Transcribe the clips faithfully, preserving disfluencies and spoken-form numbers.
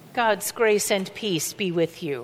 God's grace and peace be with you.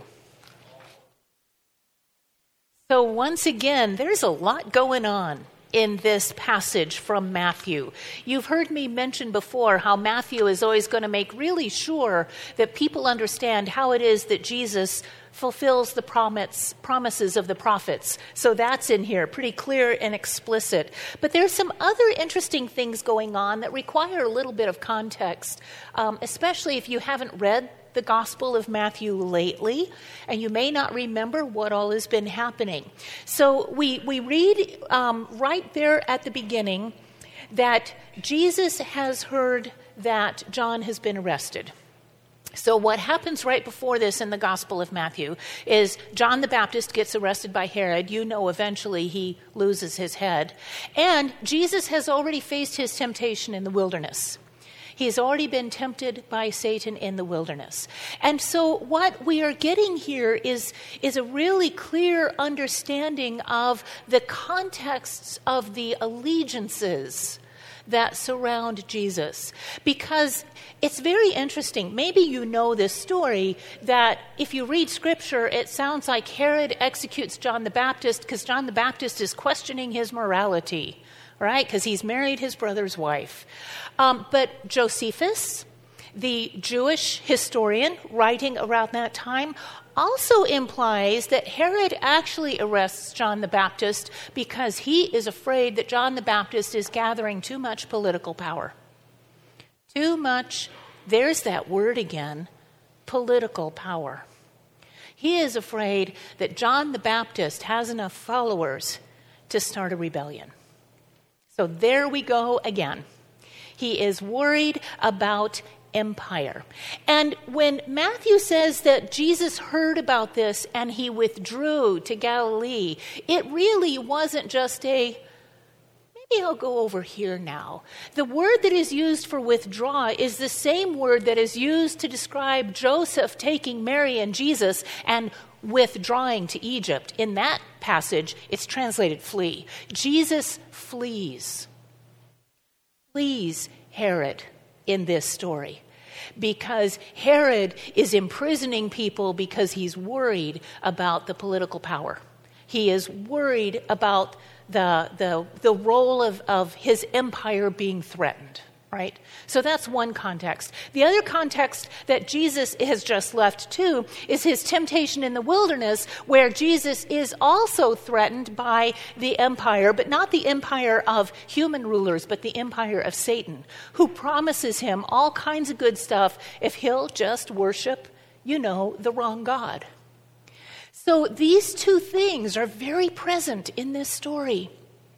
So once again, there's a lot going on in this passage from Matthew. You've heard me mention before how Matthew is always going to make really sure that people understand how it is that Jesus fulfills the promise, promises of the prophets. So that's in here, pretty clear and explicit. But there's some other interesting things going on that require a little bit of context, um, especially if you haven't read the Gospel of Matthew lately, and you may not remember what all has been happening. So we, we read um, right there at the beginning that Jesus has heard that John has been arrested. So what happens right before this in the Gospel of Matthew is John the Baptist gets arrested by Herod. You know, eventually he loses his head. And Jesus has already faced his temptation in the wilderness. He's already been tempted by Satan in the wilderness. And so what we are getting here is, is a really clear understanding of the contexts of the allegiances that surround Jesus. Because it's very interesting. Maybe you know this story that if you read Scripture, it sounds like Herod executes John the Baptist because John the Baptist is questioning his morality, right? Because he's married his brother's wife. Um, but Josephus, the Jewish historian writing around that time, also implies that Herod actually arrests John the Baptist because he is afraid that John the Baptist is gathering too much political power. Too much, there's that word again, political power. He is afraid that John the Baptist has enough followers to start a rebellion. So there we go again. He is worried about empire. And when Matthew says that Jesus heard about this and he withdrew to Galilee, it really wasn't just a, maybe I'll go over here now. The word that is used for withdraw is the same word that is used to describe Joseph taking Mary and Jesus and withdrawing to Egypt. In that passage, it's translated flee. Jesus flees. Flees Herod in this story because Herod is imprisoning people because he's worried about the political power. He is worried about the, the, the role of, of his empire being threatened. Right? So that's one context. The other context that Jesus has just left too is his temptation in the wilderness, where Jesus is also threatened by the empire, but not the empire of human rulers, but the empire of Satan, who promises him all kinds of good stuff if he'll just worship, you know, the wrong God. So these two things are very present in this story.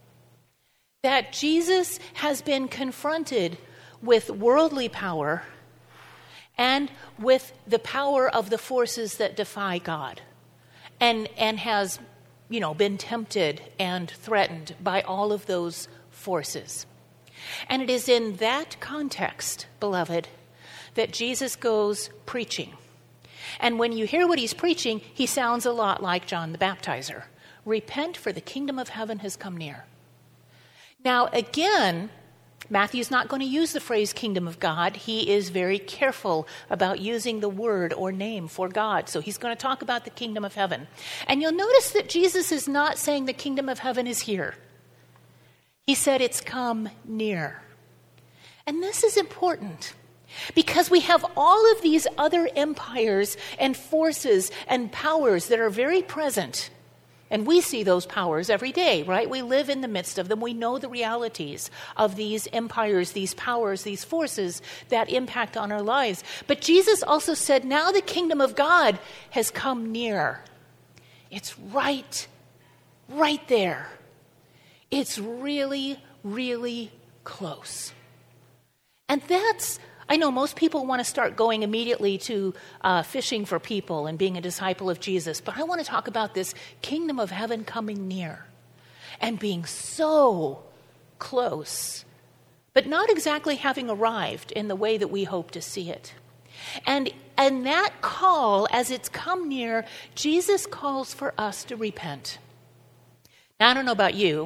That Jesus has been confronted with worldly power and with the power of the forces that defy God, and and has, you know, been tempted and threatened by all of those forces. And it is in that context, beloved, that Jesus goes preaching. And when you hear what he's preaching, he sounds a lot like John the Baptizer. Repent, for the kingdom of heaven has come near. Now, again, Matthew's not going to use the phrase kingdom of God. He is very careful about using the word or name for God. So he's going to talk about the kingdom of heaven. And you'll notice that Jesus is not saying the kingdom of heaven is here. He said it's come near. And this is important because we have all of these other empires and forces and powers that are very present. And we see those powers every day, right? We live in the midst of them. We know the realities of these empires, these powers, these forces that impact on our lives. But Jesus also said, now the kingdom of God has come near. It's right, right there. It's really, really close. And that's, I know most people want to start going immediately to uh, fishing for people and being a disciple of Jesus, but I want to talk about this kingdom of heaven coming near and being so close, but not exactly having arrived in the way that we hope to see it. And, and that call, as it's come near, Jesus calls for us to repent. Now, I don't know about you,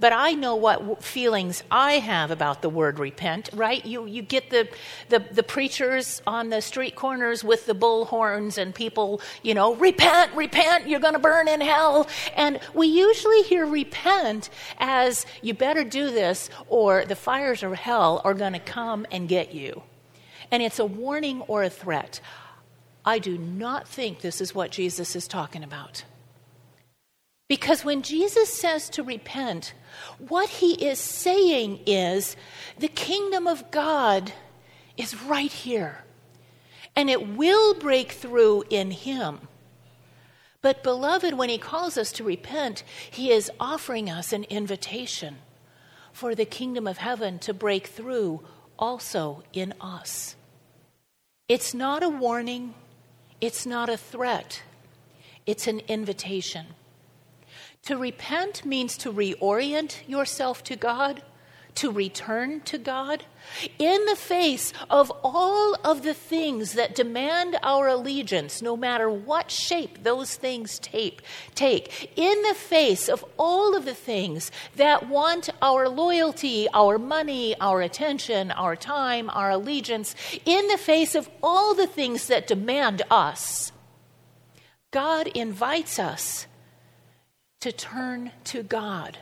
but I know what w- feelings I have about the word repent, right? You you get the, the, the preachers on the street corners with the bullhorns and people, you know, repent, repent, you're going to burn in hell. And we usually hear repent as you better do this or the fires of hell are going to come and get you. And it's a warning or a threat. I do not think this is what Jesus is talking about. Because when Jesus says to repent, what he is saying is the kingdom of God is right here. And it will break through in him. But beloved, when he calls us to repent, he is offering us an invitation for the kingdom of heaven to break through also in us. It's not a warning. It's not a threat. It's an invitation. To repent means to reorient yourself to God, to return to God, in the face of all of the things that demand our allegiance, no matter what shape those things take, take, in the face of all of the things that want our loyalty, our money, our attention, our time, our allegiance, in the face of all the things that demand us, God invites us to turn to God.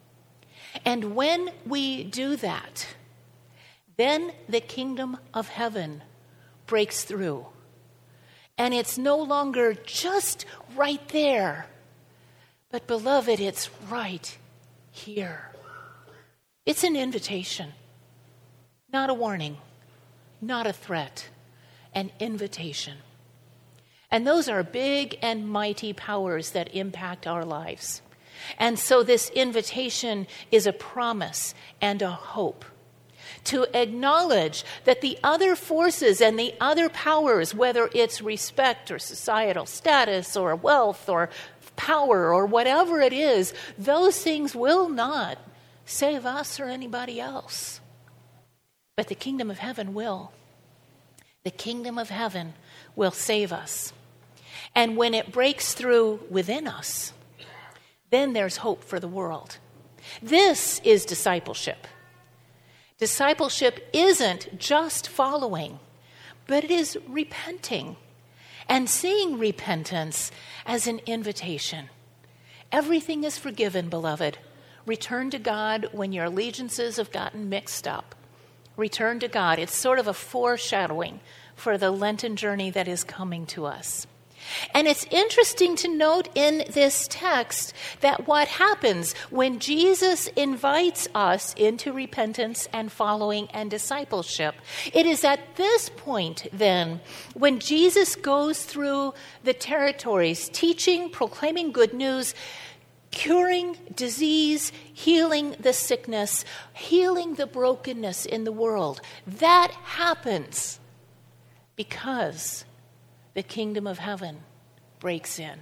And when we do that, then the kingdom of heaven breaks through. And it's no longer just right there, but beloved, it's right here. It's an invitation, not a warning, not a threat, an invitation. And those are big and mighty powers that impact our lives. And so this invitation is a promise and a hope to acknowledge that the other forces and the other powers, whether it's respect or societal status or wealth or power or whatever it is, those things will not save us or anybody else. But the kingdom of heaven will. The kingdom of heaven will save us. And when it breaks through within us, then there's hope for the world. This is discipleship. Discipleship isn't just following, but it is repenting and seeing repentance as an invitation. Everything is forgiven, beloved. Return to God when your allegiances have gotten mixed up. Return to God. It's sort of a foreshadowing for the Lenten journey that is coming to us. And it's interesting to note in this text that what happens when Jesus invites us into repentance and following and discipleship, it is at this point then when Jesus goes through the territories, teaching, proclaiming good news, curing disease, healing the sickness, healing the brokenness in the world. That happens because the kingdom of heaven breaks in.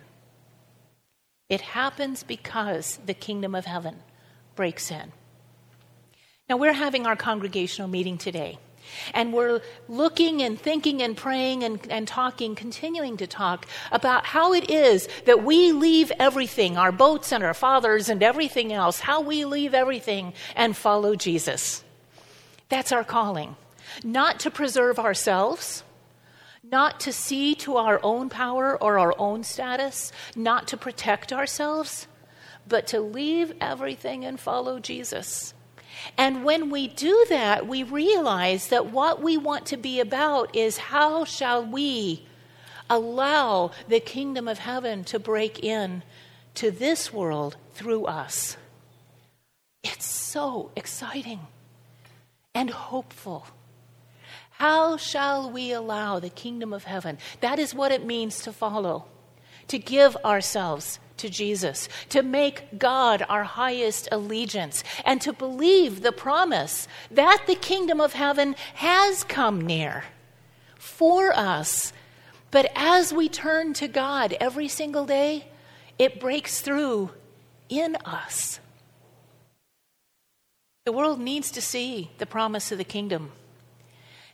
It happens because the kingdom of heaven breaks in. Now, we're having our congregational meeting today, and we're looking and thinking and praying and, and talking, continuing to talk about how it is that we leave everything, our boats and our fathers and everything else, how we leave everything and follow Jesus. That's our calling. Not to preserve ourselves, not to see to our own power or our own status, not to protect ourselves, but to leave everything and follow Jesus. And when we do that, we realize that what we want to be about is how shall we allow the kingdom of heaven to break in to this world through us. It's so exciting and hopeful. How shall we allow the kingdom of heaven? That is what it means to follow, to give ourselves to Jesus, to make God our highest allegiance, and to believe the promise that the kingdom of heaven has come near for us. But as we turn to God every single day, it breaks through in us. The world needs to see the promise of the kingdom.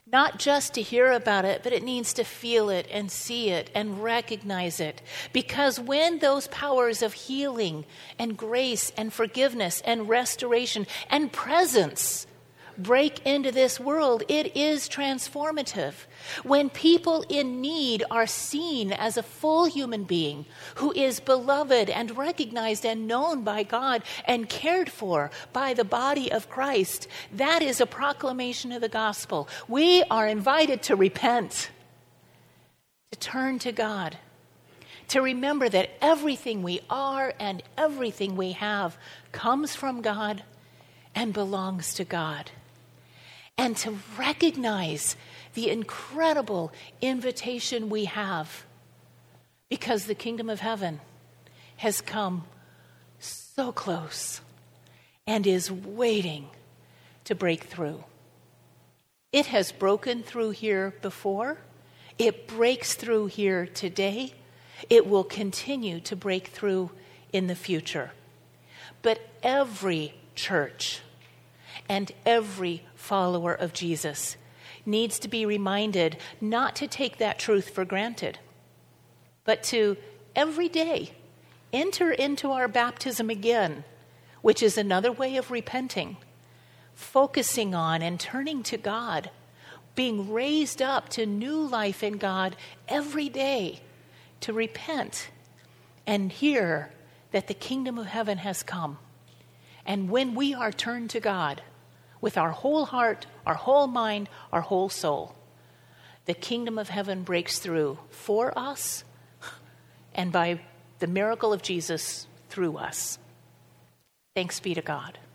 Not just to hear about it, but it needs to feel it and see it and recognize it. Because when those powers of healing and grace and forgiveness and restoration and presence break into this world, it is transformative. When people in need are seen as a full human being who is beloved and recognized and known by God and cared for by the body of Christ, that is a proclamation of the gospel. We are invited to repent, to turn to God, to remember that everything we are and everything we have comes from God and belongs to God. And to recognize the incredible invitation we have, because the kingdom of heaven has come so close and is waiting to break through. It has broken through here before. It breaks through here today. It will continue to break through in the future. But every church and every follower of Jesus needs to be reminded not to take that truth for granted, but to every day enter into our baptism again, which is another way of repenting, focusing on and turning to God, being raised up to new life in God every day, to repent and hear that the kingdom of heaven has come. And when we are turned to God with our whole heart, our whole mind, our whole soul, the kingdom of heaven breaks through for us and by the miracle of Jesus through us. Thanks be to God.